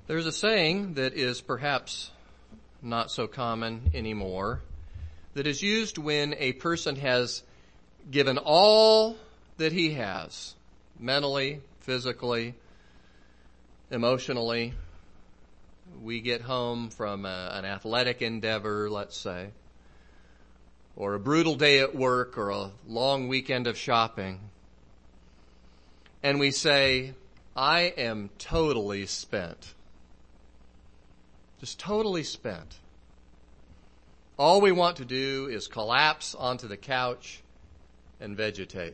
There's a saying that is perhaps not so common anymore that is used when a person has given all that he has, mentally, physically, emotionally. We get home from an athletic endeavor, let's say, or a brutal day at work or a long weekend of shopping, and we say, I am totally spent. Just totally spent. All we want to do is collapse onto the couch and vegetate.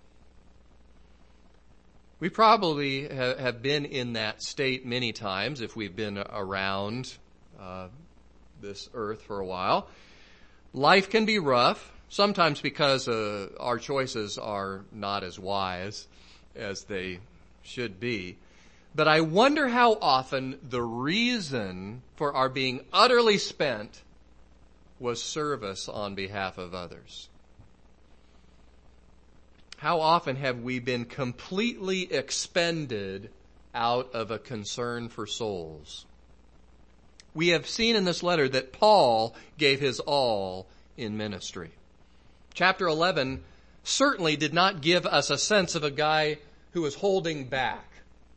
We probably have been in that state many times if we've been around this earth for a while. Life can be rough, sometimes because our choices are not as wise as they should be. But I wonder how often the reason for our being utterly spent was service on behalf of others. How often have we been completely expended out of a concern for souls? We have seen in this letter that Paul gave his all in ministry. Chapter 11 certainly did not give us a sense of a guy who was holding back.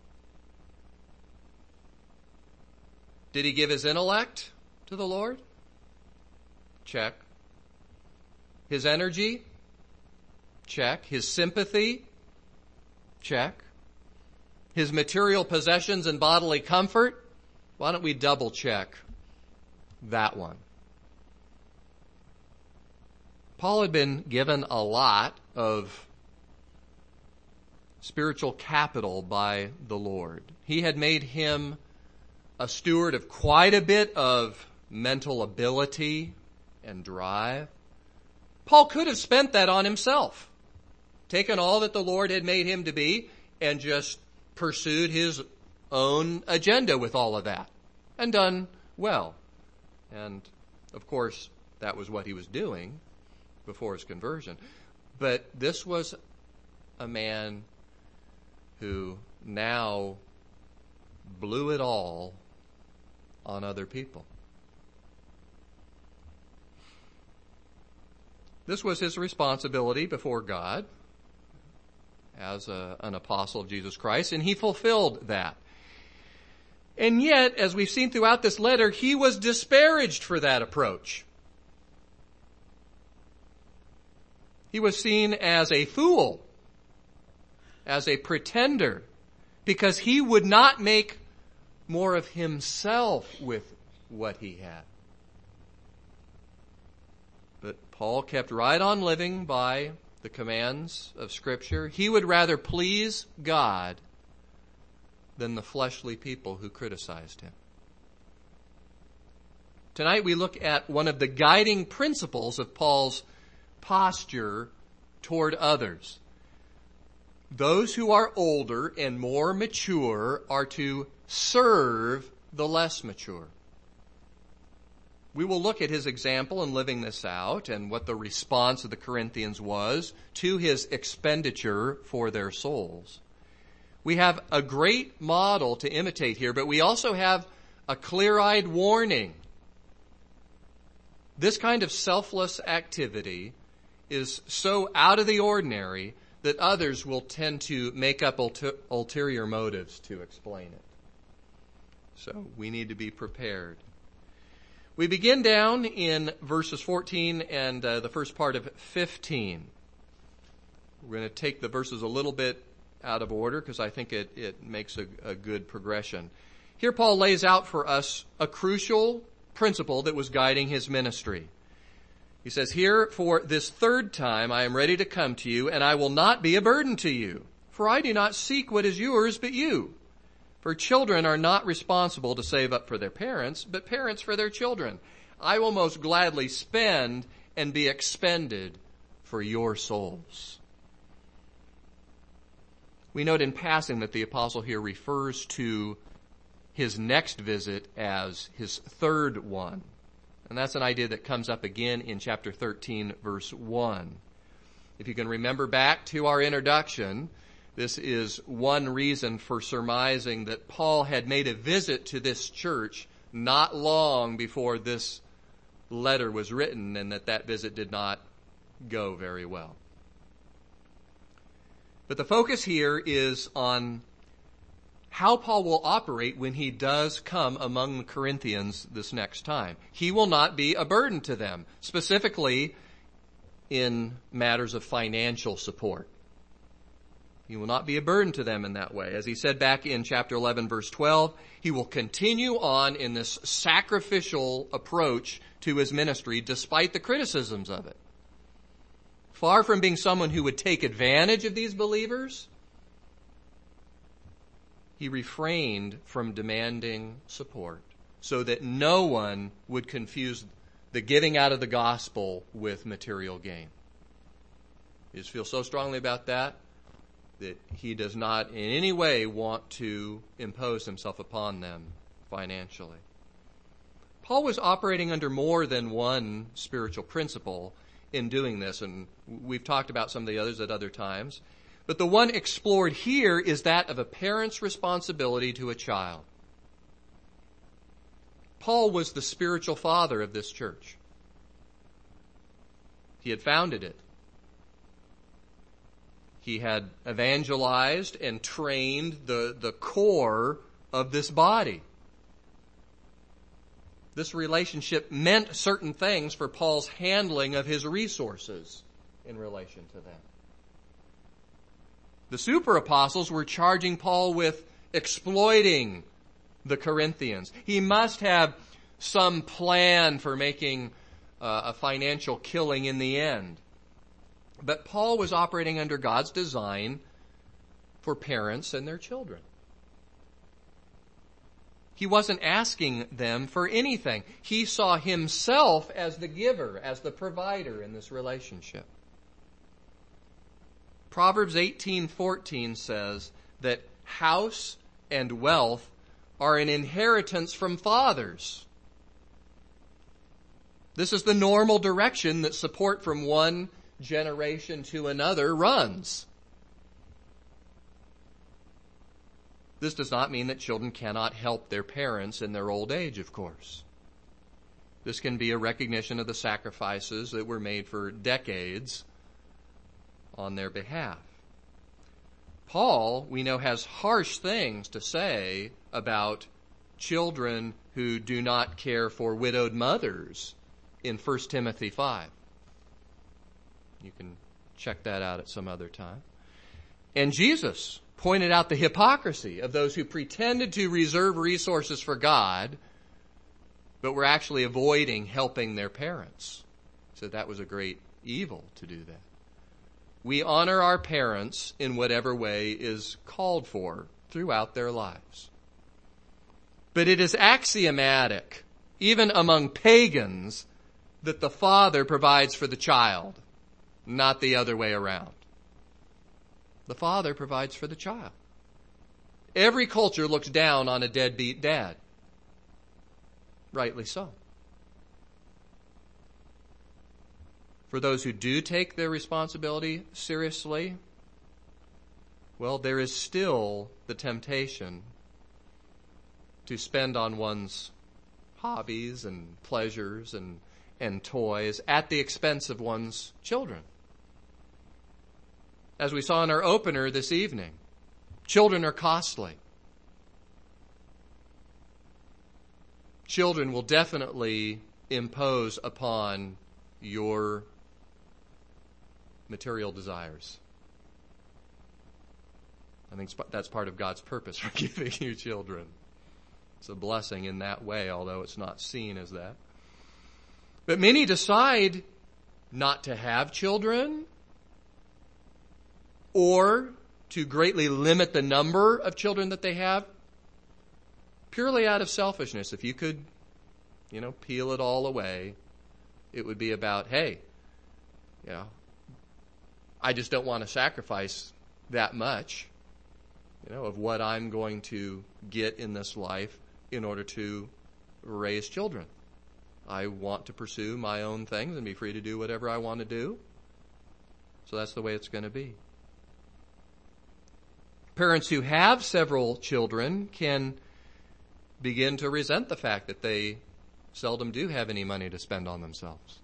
Did he give his intellect to the Lord? Check. His energy? Check. His sympathy? Check. His material possessions and bodily comfort? Why don't we double check that one? Paul had been given a lot of spiritual capital by the Lord. He had made him a steward of quite a bit of mental ability and drive. Paul could have spent that on himself, taken all that the Lord had made him to be and just pursued his own agenda with all of that and done well. And of course, that was what he was doing before his conversion. But this was a man who now blew it all on other people. This was his responsibility before God as an apostle of Jesus Christ, and he fulfilled that. And yet, as we've seen throughout this letter, he was disparaged for that approach. He was seen as a fool, as a pretender, because he would not make more of himself with what he had. But Paul kept right on living by the commands of Scripture. He would rather please God than the fleshly people who criticized him. Tonight we look at one of the guiding principles of Paul's posture toward others. Those who are older and more mature are to serve the less mature. We will look at his example in living this out and what the response of the Corinthians was to his expenditure for their souls. We have a great model to imitate here, but we also have a clear-eyed warning. This kind of selfless activity is so out of the ordinary that others will tend to make up ulterior motives to explain it. So we need to be prepared. We begin down in verses 14 and the first part of 15. We're going to take the verses a little bit out of order because I think it makes a good progression. Here Paul lays out for us a crucial principle that was guiding his ministry. He says, "Here for this third time I am ready to come to you, and I will not be a burden to you. For I do not seek what is yours, but you. For children are not responsible to save up for their parents, but parents for their children. I will most gladly spend and be expended for your souls." We note in passing that the apostle here refers to his next visit as his third one. And that's an idea that comes up again in chapter 13, verse 1. If you can remember back to our introduction, This is one reason for surmising that Paul had made a visit to this church not long before this letter was written, and that visit did not go very well. But the focus here is on how Paul will operate when he does come among the Corinthians this next time. He will not be a burden to them, specifically in matters of financial support. He will not be a burden to them in that way. As he said back in chapter 11, verse 12, he will continue on in this sacrificial approach to his ministry despite the criticisms of it. Far from being someone who would take advantage of these believers, he refrained from demanding support so that no one would confuse the giving out of the gospel with material gain. He just feels so strongly about that he does not in any way want to impose himself upon them financially. Paul was operating under more than one spiritual principle in doing this, and we've talked about some of the others at other times. But the one explored here is that of a parent's responsibility to a child. Paul was the spiritual father of this church. He had founded it. He had evangelized and trained the core of this body. This relationship meant certain things for Paul's handling of his resources in relation to them. The super apostles were charging Paul with exploiting the Corinthians. He must have some plan for making a financial killing in the end. But Paul was operating under God's design for parents and their children. He wasn't asking them for anything. He saw himself as the giver, as the provider in this relationship. Proverbs 18:14 says that house and wealth are an inheritance from fathers. This is the normal direction that support from one generation to another runs. This does not mean that children cannot help their parents in their old age, of course. This can be a recognition of the sacrifices that were made for decades on their behalf. Paul, we know, has harsh things to say about children who do not care for widowed mothers in 1 Timothy 5. You can check that out at some other time. And Jesus pointed out the hypocrisy of those who pretended to reserve resources for God, but were actually avoiding helping their parents. So that was a great evil to do that. We honor our parents in whatever way is called for throughout their lives. But it is axiomatic, even among pagans, that the father provides for the child, not the other way around. The father provides for the child. Every culture looks down on a deadbeat dad. Rightly so. For those who do take their responsibility seriously, well, there is still the temptation to spend on one's hobbies and pleasures and toys at the expense of one's children. As we saw in our opener this evening, children are costly. Children will definitely impose upon your material desires. I think that's part of God's purpose for giving you children. It's a blessing in that way, although it's not seen as that. But many decide not to have children, or to greatly limit the number of children that they have, purely out of selfishness. If you could, peel it all away, it would be about, hey, I just don't want to sacrifice that much, of what I'm going to get in this life in order to raise children. I want to pursue my own things and be free to do whatever I want to do. So that's the way it's going to be. Parents who have several children can begin to resent the fact that they seldom do have any money to spend on themselves.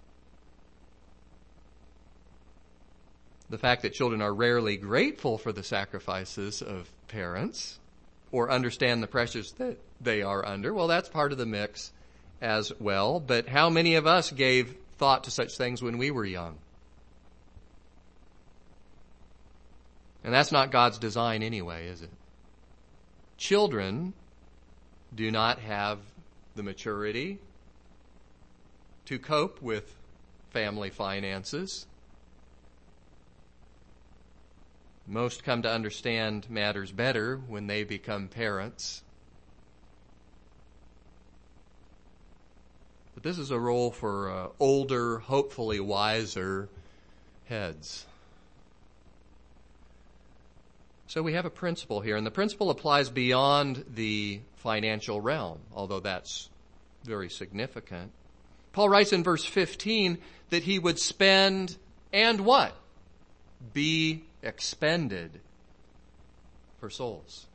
The fact that children are rarely grateful for the sacrifices of parents or understand the pressures that they are under, well, that's part of the mix as well. But how many of us gave thought to such things when we were young? And that's not God's design anyway, is it? Children do not have the maturity to cope with family finances. Most come to understand matters better when they become parents. But this is a role for older, hopefully wiser heads. So we have a principle here, and the principle applies beyond the financial realm, although that's very significant. Paul writes in verse 15 that he would spend and what? Be expended for souls.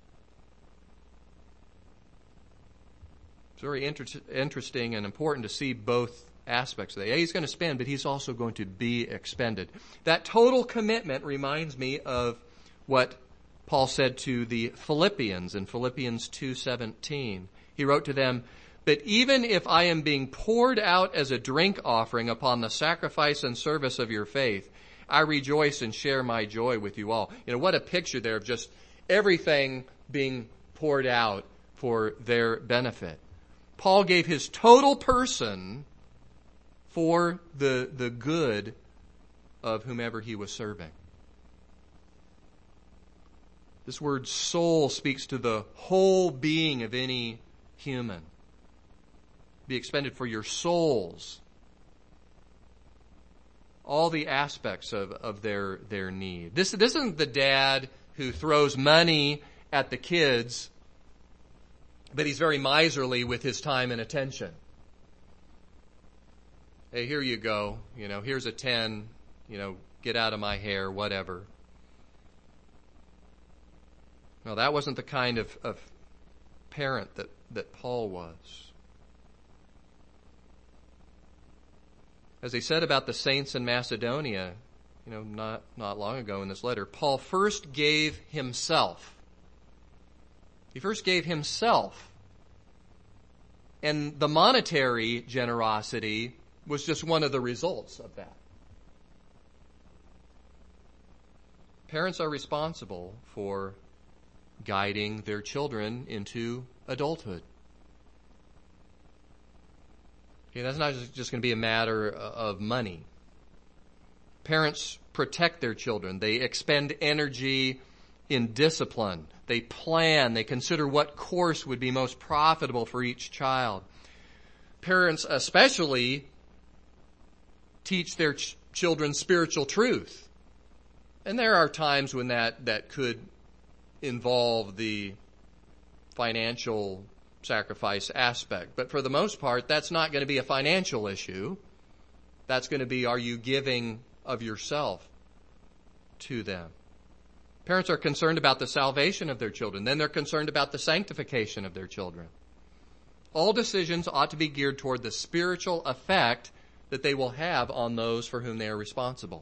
It's very interesting and important to see both aspects of that. Yeah, he's going to spend, but he's also going to be expended. That total commitment reminds me of what Paul said to the Philippians in Philippians 2:17. He wrote to them, "But even if I am being poured out as a drink offering upon the sacrifice and service of your faith, I rejoice and share my joy with you all." You know, what a picture there of just everything being poured out for their benefit. Paul gave his total person for the good of whomever he was serving. This word soul speaks to the whole being of any human. Be expended for your souls. All the aspects of their need. This isn't the dad who throws money at the kids, but he's very miserly with his time and attention. Hey, here you go. Here's a 10. Get out of my hair, whatever. No, that wasn't the kind of parent that Paul was. As he said about the saints in Macedonia, not long ago in this letter, Paul first gave himself. He first gave himself. And the monetary generosity was just one of the results of that. Parents are responsible for guiding their children into adulthood. Okay, that's not just going to be a matter of money. Parents protect their children. They expend energy in discipline. They plan. They consider what course would be most profitable for each child. Parents especially teach their children spiritual truth. And there are times when that could involve the financial sacrifice aspect. But for the most part, that's not going to be a financial issue. That's going to be, are you giving of yourself to them? Parents are concerned about the salvation of their children. Then they're concerned about the sanctification of their children. All decisions ought to be geared toward the spiritual effect that they will have on those for whom they are responsible.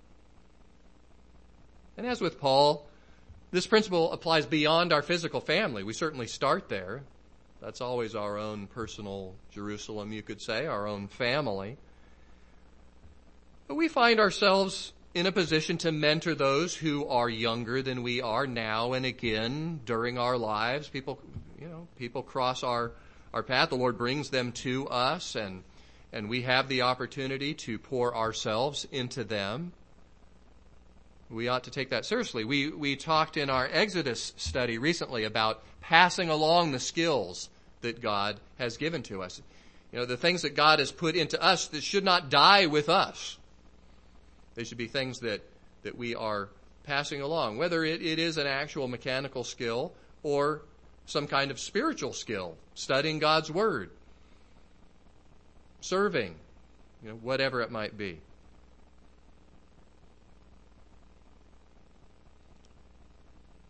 And as with Paul, this principle applies beyond our physical family. We certainly start there. That's always our own personal Jerusalem, you could say, our own family. But we find ourselves in a position to mentor those who are younger than we are now and again during our lives. People cross our path. The Lord brings them to us, and we have the opportunity to pour ourselves into them. We ought to take that seriously. We talked in our Exodus study recently about passing along the skills that God has given to us. The things that God has put into us that should not die with us. They should be things that we are passing along, whether it is an actual mechanical skill or some kind of spiritual skill, studying God's Word, serving, whatever it might be.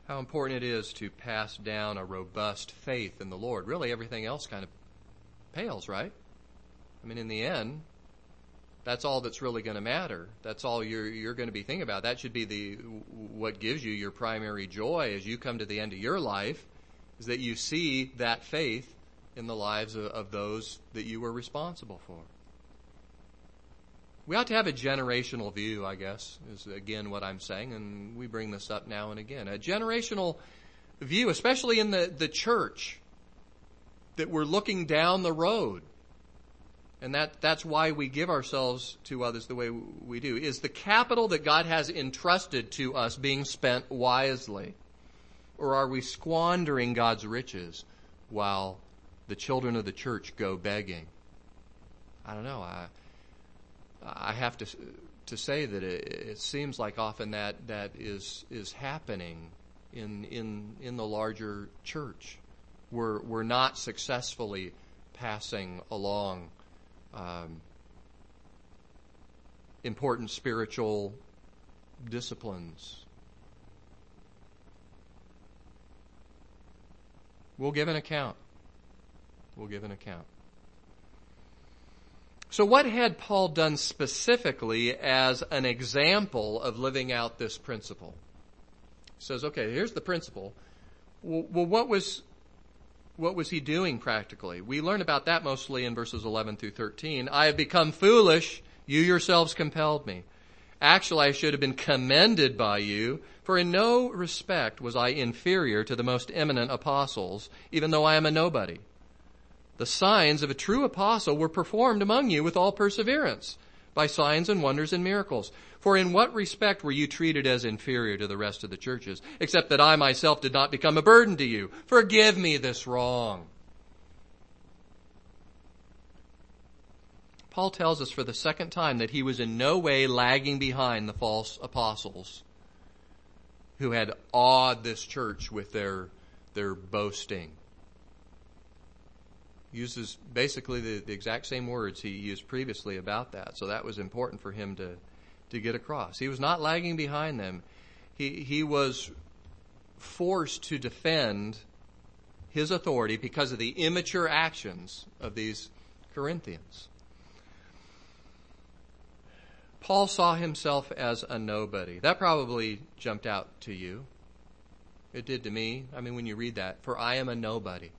how important it is to pass down a robust faith in the Lord. Really, everything else kind of pales, right? I mean, in the end, that's all that's really going to matter. That's all you're going to be thinking about. That should be what gives you your primary joy as you come to the end of your life, is that you see that faith in the lives of those that you were responsible for. We ought to have a generational view, I guess, is again what I'm saying, and we bring this up now and again. A generational view, especially in the church, that we're looking down the road. And that's why we give ourselves to others the way we do. Is the capital that God has entrusted to us being spent wisely? Or are we squandering God's riches while the children of the church go begging? I don't know. I have to say that it seems like often that is happening in the larger church. We're not successfully passing along important spiritual disciplines. We'll give an account. We'll give an account. So what had Paul done specifically as an example of living out this principle? He says, okay, here's the principle. Well, what was he doing practically? We learn about that mostly in verses 11 through 13. I have become foolish. You yourselves compelled me. Actually, I should have been commended by you, for in no respect was I inferior to the most eminent apostles, even though I am a nobody. The signs of a true apostle were performed among you with all perseverance, by signs and wonders and miracles. For in what respect were you treated as inferior to the rest of the churches, except that I myself did not become a burden to you? Forgive me this wrong. Paul tells us for the second time that he was in no way lagging behind the false apostles who had awed this church with their boasting. Uses basically the exact same words he used previously about that. So that was important for him to get across. He was not lagging behind them. He was forced to defend his authority because of the immature actions of these Corinthians. Paul saw himself as a nobody. That probably jumped out to you. It did to me. I mean, when you read that, for I am a nobody.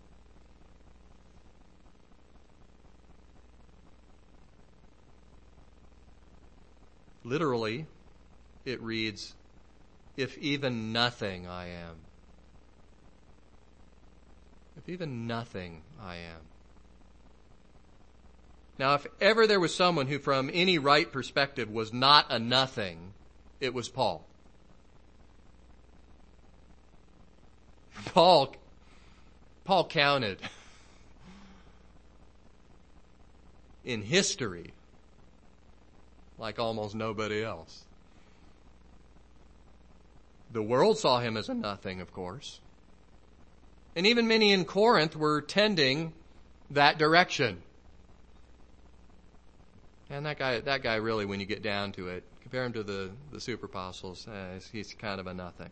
Literally, it reads, if even nothing I am. If even nothing I am. Now, if ever there was someone who from any right perspective was not a nothing, it was Paul. Paul counted in history like almost nobody else. The world saw him as a nothing, of course. And even many in Corinth were tending that direction. And that guy really, when you get down to it, compare him to the super apostles, he's kind of a nothing.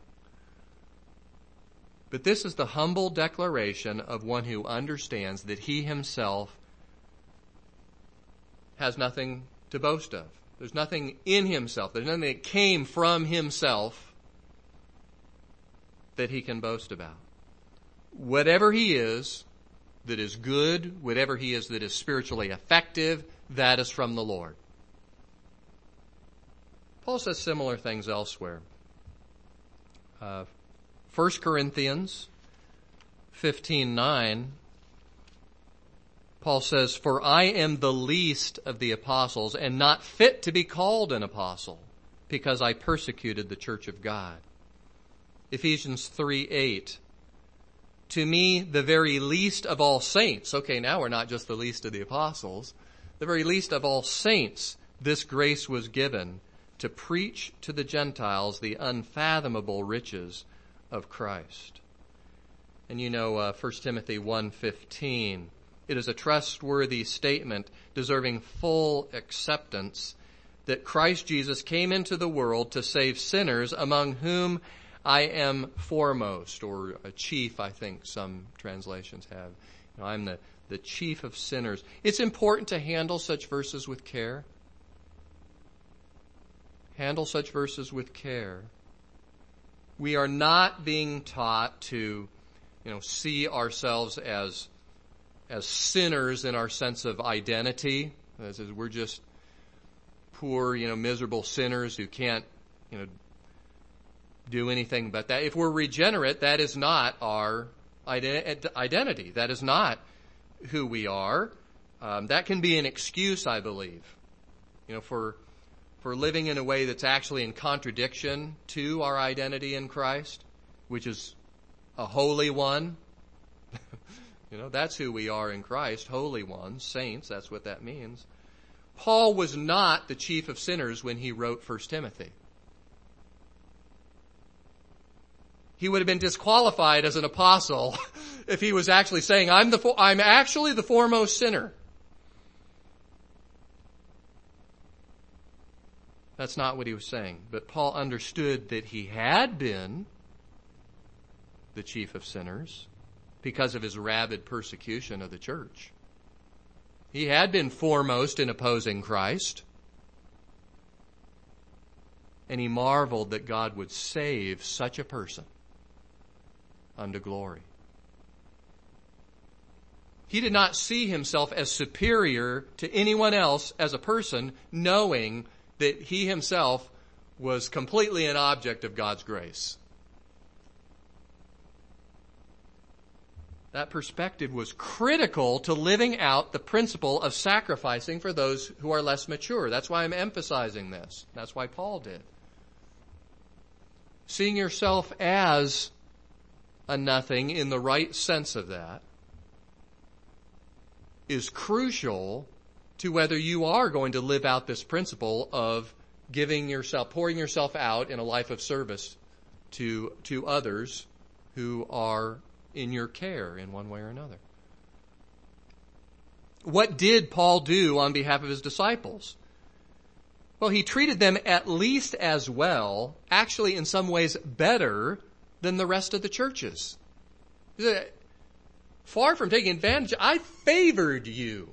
But this is the humble declaration of one who understands that he himself has nothing to boast of. There's nothing in himself. There's nothing that came from himself that he can boast about. Whatever he is that is good, whatever he is that is spiritually effective, that is from the Lord. Paul says similar things elsewhere. 1 Corinthians 15:9, Paul says, for I am the least of the apostles and not fit to be called an apostle because I persecuted the church of God. Ephesians 3:8, to me, the very least of all saints. Okay, now we're not just the least of the apostles. The very least of all saints, this grace was given to preach to the Gentiles the unfathomable riches of Christ. And you know 1 Timothy 1:15, it is a trustworthy statement deserving full acceptance that Christ Jesus came into the world to save sinners, among whom I am foremost, or a chief, I think some translations have. I'm the chief of sinners. It's important to handle such verses with care. Handle such verses with care. We are not being taught to, see ourselves as sinners in our sense of identity. As we're just poor, miserable sinners who can't, do anything but that. If we're regenerate, that is not our identity. That is not who we are. That can be an excuse, I believe, for living in a way that's actually in contradiction to our identity in Christ, which is a holy one. That's who we are in Christ, holy ones, saints, that's what that means. Paul was not the chief of sinners when he wrote 1 Timothy. He would have been disqualified as an apostle if he was actually saying, I'm actually the foremost sinner. That's not what he was saying. But Paul understood that he had been the chief of sinners because of his rabid persecution of the church. He had been foremost in opposing Christ. And he marveled that God would save such a person unto glory. He did not see himself as superior to anyone else as a person, knowing that he himself was completely an object of God's grace. That perspective was critical to living out the principle of sacrificing for those who are less mature. That's why I'm emphasizing this. That's why Paul did. Seeing yourself as a nothing in the right sense of that is crucial to whether you are going to live out this principle of pouring yourself out in a life of service to others who are in your care in one way or another. What did Paul do on behalf of his disciples? Well, he treated them at least as well, actually in some ways better than the rest of the churches. Far from taking advantage, I favored you.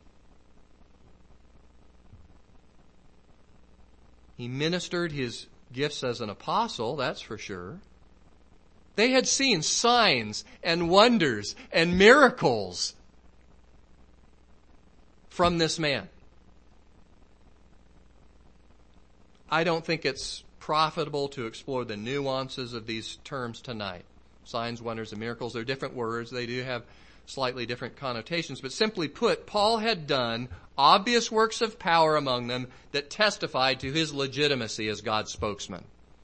He ministered his gifts as an apostle, that's for sure. They had seen signs and wonders and miracles from this man. I don't think it's profitable to explore the nuances of these terms tonight. Signs, wonders, and miracles, they're different words. They do have slightly different connotations. But simply put, Paul had done obvious works of power among them that testified to his legitimacy as God's spokesman.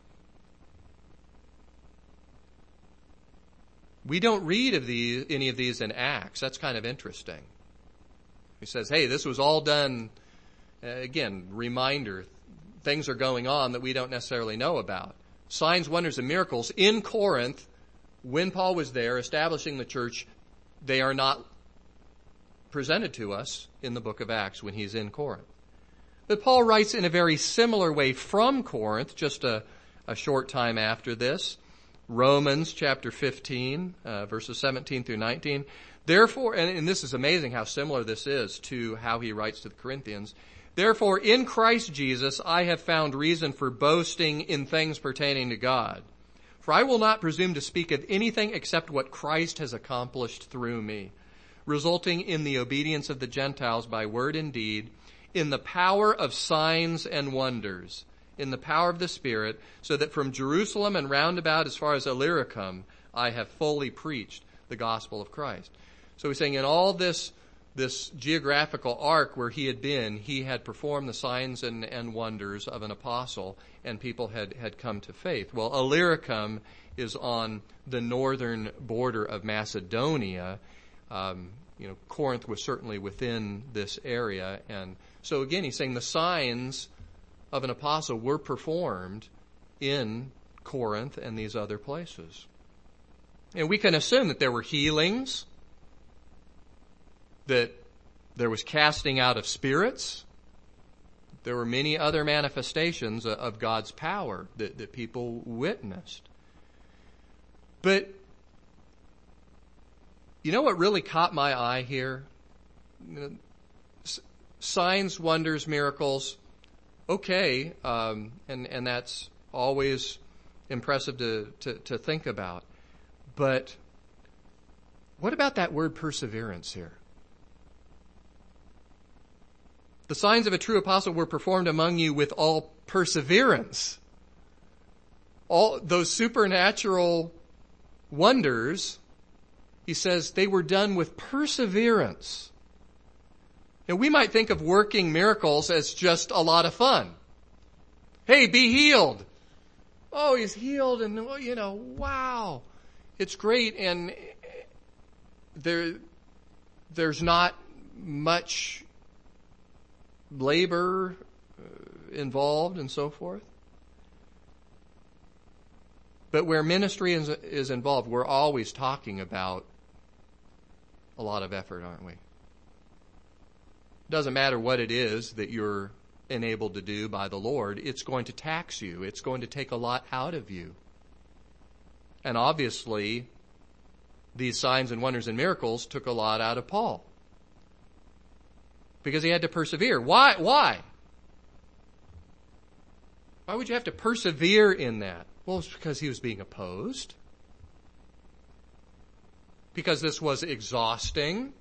We don't read of any of these in Acts. That's kind of interesting. He says, hey, this was all done, again, reminder, things are going on that we don't necessarily know about. Signs, wonders, and miracles in Corinth, when Paul was there establishing the church, they are not presented to us in the book of Acts when he's in Corinth. But Paul writes in a very similar way from Corinth, just a short time after this. Romans chapter 15, verses 17 through 19. Therefore, and this is amazing how similar this is to how he writes to the Corinthians. Therefore, in Christ Jesus, I have found reason for boasting in things pertaining to God. For I will not presume to speak of anything except what Christ has accomplished through me, resulting in the obedience of the Gentiles by word and deed, in the power of signs and wonders, in the power of the Spirit, so that from Jerusalem and round about as far as Illyricum, I have fully preached the gospel of Christ. So he's saying in all this geographical arc where he had been, he had performed the signs and wonders of an apostle, and people had come to faith. Well, Illyricum is on the northern border of Macedonia. Corinth was certainly within this area. And so again, he's saying the signs of an apostle were performed in Corinth and these other places. And we can assume that there were healings, that there was casting out of spirits. There were many other manifestations of God's power that people witnessed. But you know what really caught my eye here? Signs, wonders, miracles. Okay, and that's always impressive to think about. But what about that word perseverance here? The signs of a true apostle were performed among you with all perseverance. All those supernatural wonders, he says, they were done with perseverance. Now, we might think of working miracles as just a lot of fun. Hey, be healed. Oh, he's healed, and wow. It's great, and there's not much labor involved and so forth. But where ministry is involved, we're always talking about a lot of effort, aren't we? Doesn't matter what it is that you're enabled to do by the Lord, it's going to tax you. It's going to take a lot out of you. And obviously, these signs and wonders and miracles took a lot out of Paul. Because he had to persevere. Why? Why would you have to persevere in that? Well, it's because he was being opposed. Because this was exhausting.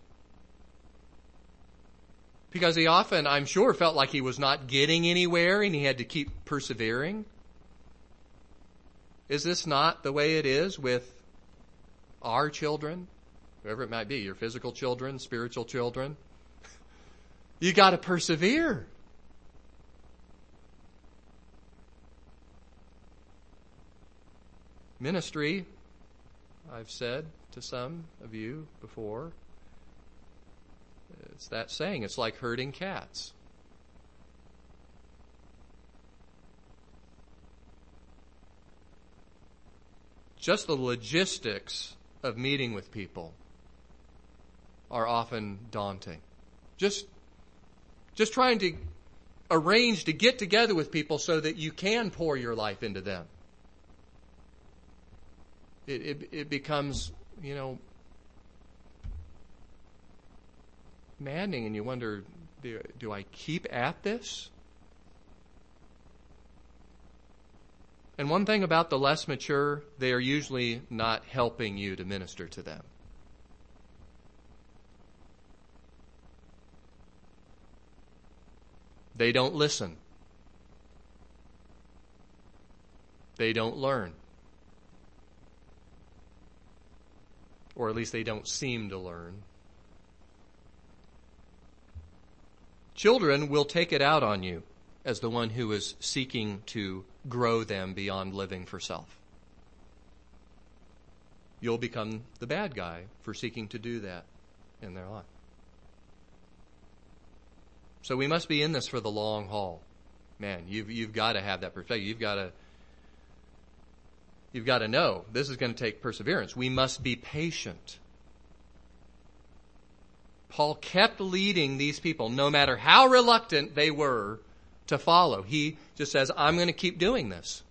Because he often, I'm sure, felt like he was not getting anywhere and he had to keep persevering. Is this not the way it is with our children? Whoever it might be, your physical children, spiritual children. You got to persevere. Ministry, I've said to some of you before, it's that saying, it's like herding cats. Just the logistics of meeting with people are often daunting. Just trying to arrange to get together with people so that you can pour your life into them. It becomes, maddening, and you wonder, do I keep at this? And one thing about the less mature, they are usually not helping you to minister to them. They don't listen. They don't learn. Or at least they don't seem to learn. Children will take it out on you as the one who is seeking to grow them beyond living for self. You'll become the bad guy for seeking to do that in their life. So we must be in this for the long haul. Man, you've got to have that perspective. You've got to know this is going to take perseverance. We must be patient. Paul kept leading these people, no matter how reluctant they were to follow. He just says, I'm going to keep doing this.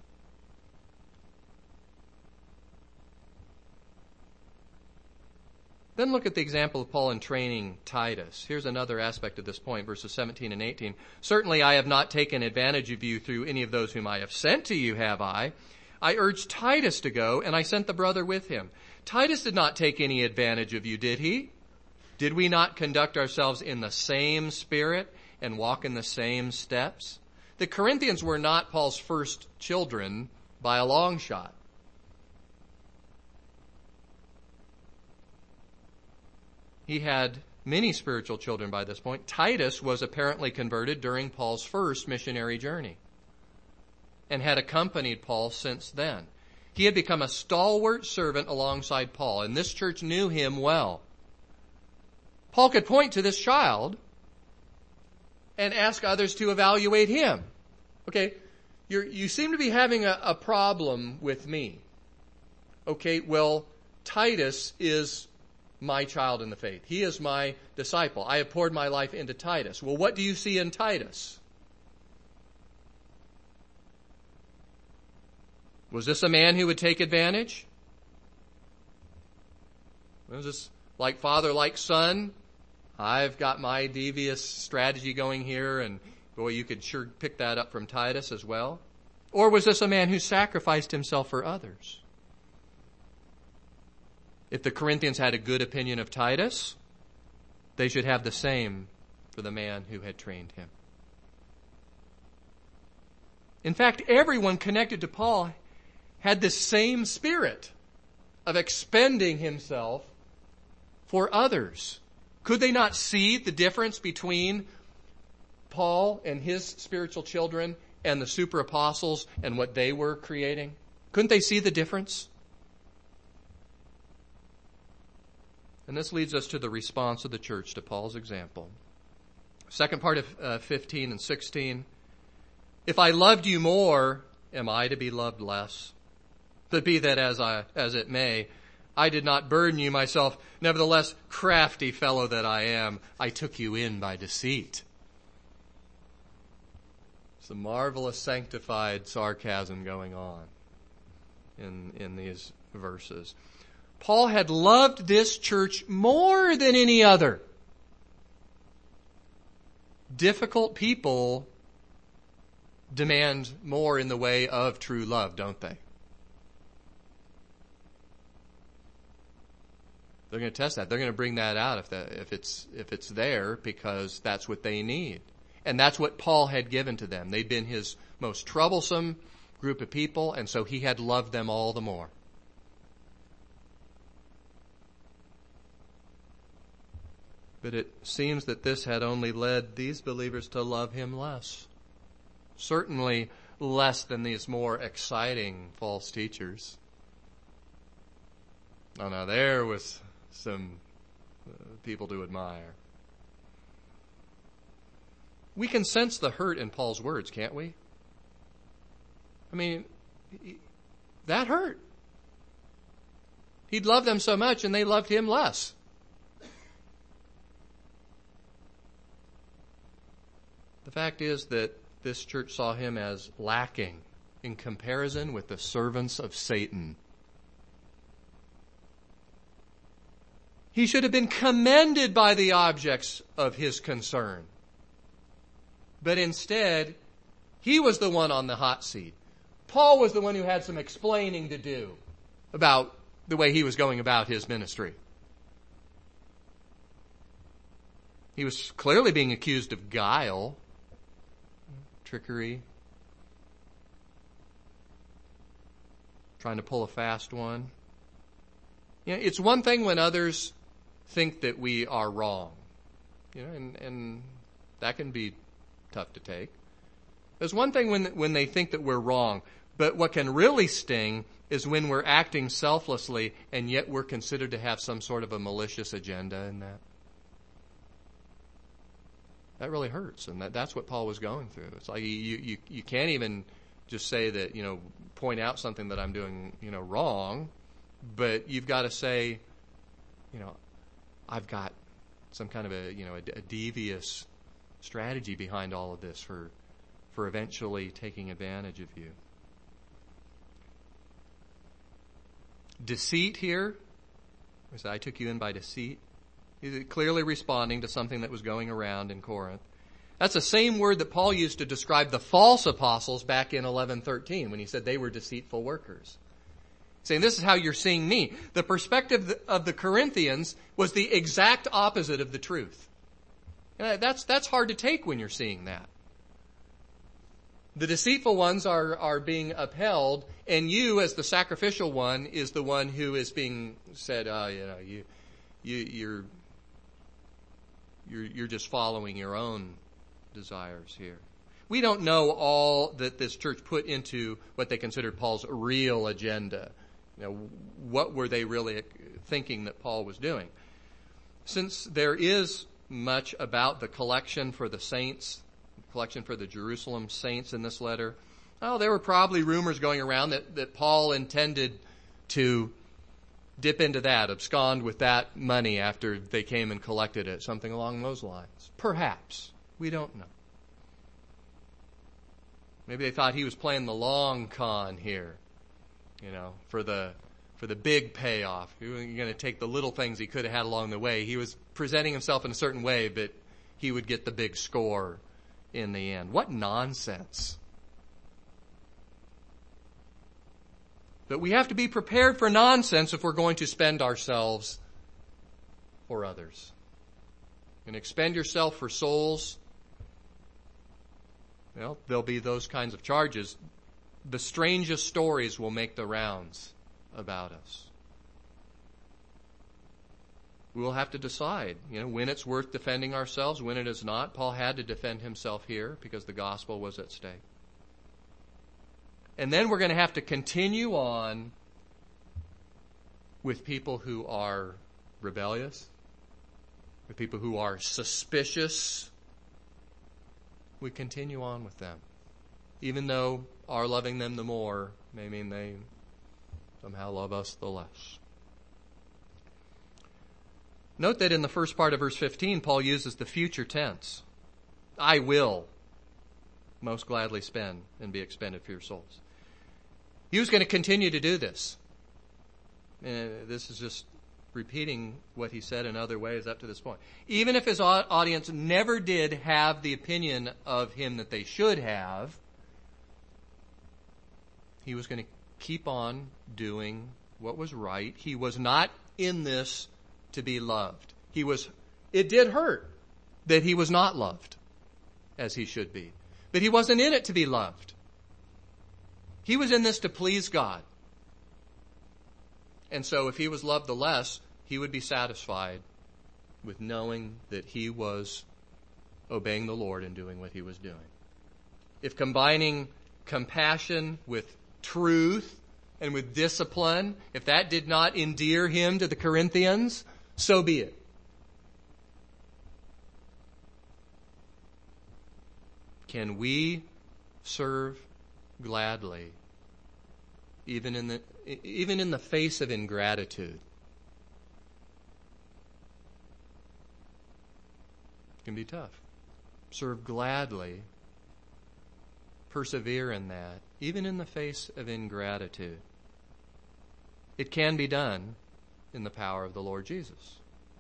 Then look at the example of Paul in training Titus. Here's another aspect of this point, verses 17 and 18. Certainly I have not taken advantage of you through any of those whom I have sent to you, have I? I urged Titus to go, and I sent the brother with him. Titus did not take any advantage of you, did he? Did we not conduct ourselves in the same spirit and walk in the same steps? The Corinthians were not Paul's first children by a long shot. He had many spiritual children by this point. Titus was apparently converted during Paul's first missionary journey and had accompanied Paul since then. He had become a stalwart servant alongside Paul, and this church knew him well. Paul could point to this child and ask others to evaluate him. Okay, you seem to be having a problem with me. Okay, well, Titus is my child in the faith. He is my disciple. I have poured my life into Titus. Well, what do you see in Titus? Was this a man who would take advantage? It's just like father, like son. I've got my devious strategy going here, and boy, you could sure pick that up from Titus as well. Or was this a man who sacrificed himself for others? If the Corinthians had a good opinion of Titus, they should have the same for the man who had trained him. In fact, everyone connected to Paul had this same spirit of expending himself for others. Could they not see the difference between Paul and his spiritual children and the super apostles and what they were creating? Couldn't they see the difference? And this leads us to the response of the church to Paul's example. Second part of 15 and 16. If I loved you more, am I to be loved less? But be that as it may, I did not burden you myself. Nevertheless, crafty fellow that I am, I took you in by deceit. It's a marvelous sanctified sarcasm going on in these verses. Paul had loved this church more than any other. Difficult people demand more in the way of true love, don't they? They're going to test that. They're going to bring that out if it's there, because that's what they need. And that's what Paul had given to them. They'd been his most troublesome group of people, and so he had loved them all the more. But it seems that this had only led these believers to love him less. Certainly less than these more exciting false teachers. Oh, now there was some people to admire. We can sense the hurt in Paul's words, can't we? I mean, that hurt. He'd loved them so much and they loved him less. The fact is that this church saw him as lacking in comparison with the servants of Satan. He should have been commended by the objects of his concern. But instead, he was the one on the hot seat. Paul was the one who had some explaining to do about the way he was going about his ministry. He was clearly being accused of guile, trickery, trying to pull a fast one. You know, it's one thing when others think that we are wrong, and that can be tough to take. There's one thing when they think that we're wrong, but what can really sting is when we're acting selflessly and yet we're considered to have some sort of a malicious agenda in that. That really hurts, and that's what Paul was going through. It's like you can't even just say that, point out something that I'm doing, wrong, but you've got to say, I've got some kind of a devious strategy behind all of this for eventually taking advantage of you. Deceit here, I said, I took you in by deceit. He's clearly responding to something that was going around in Corinth. That's the same word that Paul used to describe the false apostles back in 11:13 when he said they were deceitful workers. Saying, this is how you're seeing me. The perspective of the Corinthians was the exact opposite of the truth. That's hard to take when you're seeing that. The deceitful ones are being upheld, and you, as the sacrificial one, is the one who is being said, you're just following your own desires here. We don't know all that this church put into what they considered Paul's real agenda. What were they really thinking that Paul was doing? Since there is much about the collection for the saints, collection for the Jerusalem saints in this letter, there were probably rumors going around that Paul intended to dip into that, abscond with that money after they came and collected it, something along those lines. Perhaps. We don't know. Maybe they thought he was playing the long con here, for for the big payoff. He wasn't going to take the little things he could have had along the way. He was presenting himself in a certain way, but he would get the big score in the end. What nonsense. But we have to be prepared for nonsense if we're going to spend ourselves for others. And expend yourself for souls, well, there'll be those kinds of charges. The strangest stories will make the rounds about us. We will have to decide, when it's worth defending ourselves, when it is not. Paul had to defend himself here because the gospel was at stake. And then we're going to have to continue on with people who are rebellious, with people who are suspicious. We continue on with them, even though our loving them the more may mean they somehow love us the less. Note that in the first part of verse 15, Paul uses the future tense. I will most gladly spend and be expended for your souls. He was going to continue to do this. And this is just repeating what he said in other ways up to this point. Even if his audience never did have the opinion of him that they should have, he was going to keep on doing what was right. He was not in this to be loved. It did hurt that he was not loved as he should be. But he wasn't in it to be loved. He was in this to please God. And so if he was loved the less, he would be satisfied with knowing that he was obeying the Lord and doing what he was doing. If combining compassion with truth and with discipline, if that did not endear him to the Corinthians, so be it. Can we serve gladly even in the face of ingratitude? It can be tough. Serve gladly, persevere in that, even in the face of ingratitude. It can be done in the power of the Lord Jesus.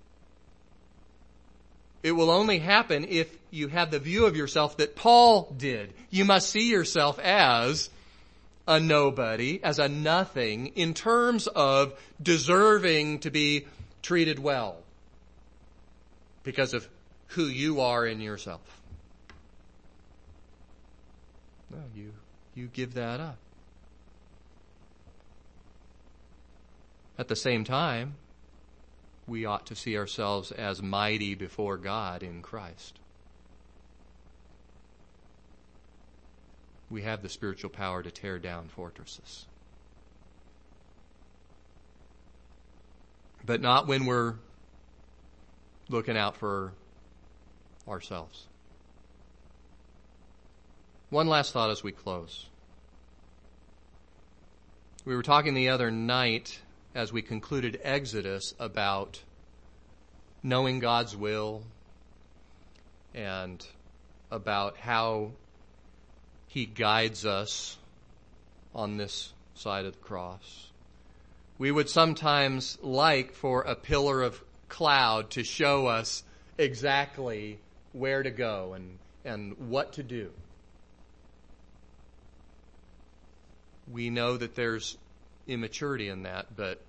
It will only happen if you have the view of yourself that Paul did. You must see yourself as a nobody, as a nothing, in terms of deserving to be treated well because of who you are in yourself. No, you give that up. At the same time, we ought to see ourselves as mighty before God in Christ. We have the spiritual power to tear down fortresses. But not when we're looking out for ourselves. One last thought as we close. We were talking the other night as we concluded Exodus about knowing God's will and about how He guides us on this side of the cross. We would sometimes like for a pillar of cloud to show us exactly where to go and what to do. We know that there's immaturity in that, but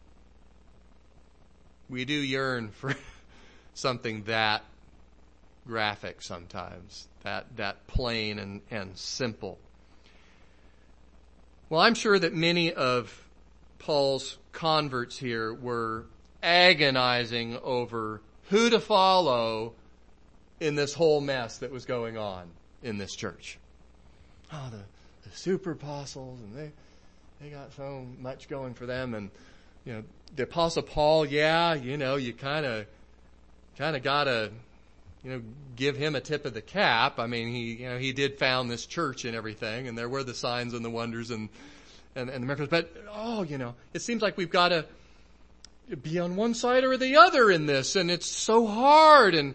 we do yearn for something that graphic sometimes, that plain and simple. Well, I'm sure that many of Paul's converts here were agonizing over who to follow in this whole mess that was going on in this church. Oh, the super apostles, and they got so much going for them, and the Apostle Paul, you kind of gotta give him a tip of the cap. I mean, he did found this church and everything, and there were the signs and the wonders and the miracles. But it seems like we've got to be on one side or the other in this, and it's so hard. And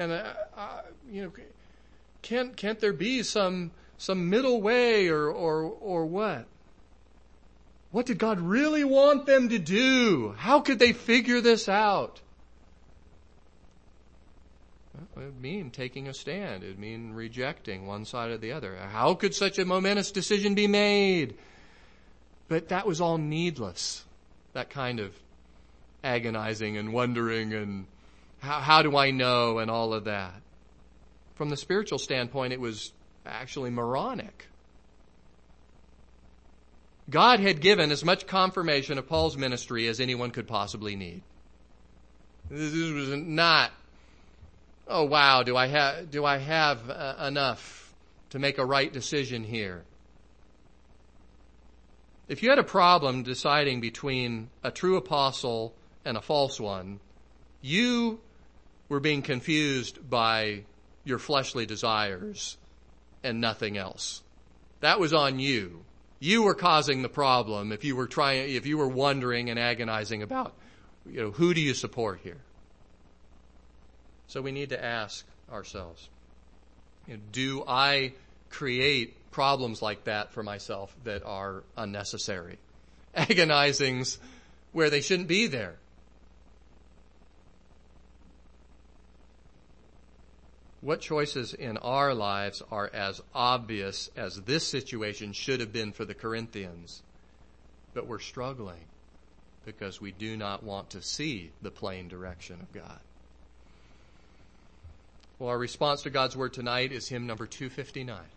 can't there be some middle way or what? What did God really want them to do? How could they figure this out? Well, it would mean taking a stand. It would mean rejecting one side or the other. How could such a momentous decision be made? But that was all needless. That kind of agonizing and wondering and how do I know and all of that. From the spiritual standpoint, it was actually moronic. God had given as much confirmation of Paul's ministry as anyone could possibly need. This was not, oh wow, do I have enough to make a right decision here? If you had a problem deciding between a true apostle and a false one, you were being confused by your fleshly desires and nothing else. That was on you. You were causing the problem if you were wondering and agonizing about, who do you support here? So we need to ask ourselves, do I create problems like that for myself that are unnecessary? Agonizings where they shouldn't be there. What choices in our lives are as obvious as this situation should have been for the Corinthians, but we're struggling because we do not want to see the plain direction of God? Well, our response to God's Word tonight is hymn number 259.